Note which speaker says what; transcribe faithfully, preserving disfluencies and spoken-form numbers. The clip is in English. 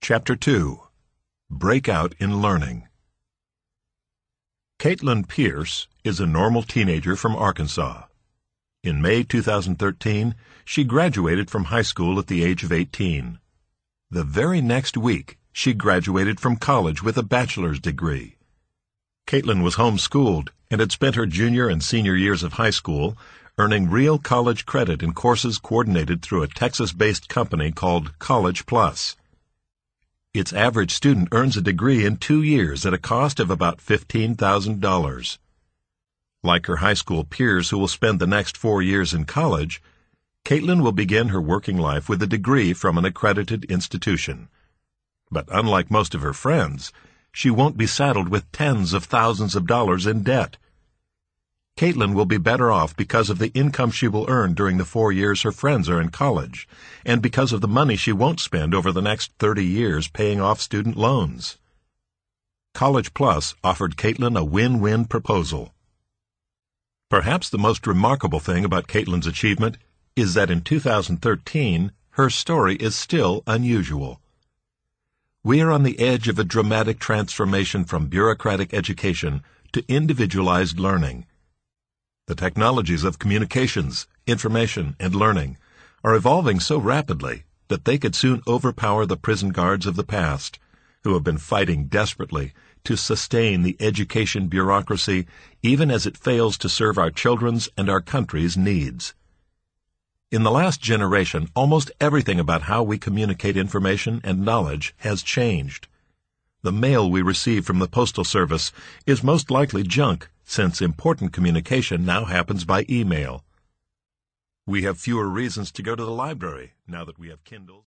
Speaker 1: Chapter two. Breakout in Learning. Caitlin Pierce is a normal teenager from Arkansas. In May two thousand thirteen, she graduated from high school at the age of eighteen. The very next week, she graduated from college with a bachelor's degree. Caitlin was homeschooled and had spent her junior and senior years of high school earning real college credit in courses coordinated through a Texas-based company called College Plus. Its average student earns a degree in two years at a cost of about fifteen thousand dollars. Like her high school peers who will spend the next four years in college, Caitlin will begin her working life with a degree from an accredited institution. But unlike most of her friends, she won't be saddled with tens of thousands of dollars in debt. Caitlin will be better off because of the income she will earn during the four years her friends are in college, and because of the money she won't spend over the next thirty years paying off student loans. College Plus offered Caitlin a win-win proposal. Perhaps the most remarkable thing about Caitlin's achievement is that in two thousand thirteen, her story is still unusual. We are on the edge of a dramatic transformation from bureaucratic education to individualized learning. The technologies of communications, information, and learning are evolving so rapidly that they could soon overpower the prison guards of the past, who have been fighting desperately to sustain the education bureaucracy even as it fails to serve our children's and our country's needs. In the last generation, almost everything about how we communicate information and knowledge has changed. The mail we receive from the Postal Service is most likely junk, since important communication now happens by email. We have fewer reasons to go to the library now that we have Kindles.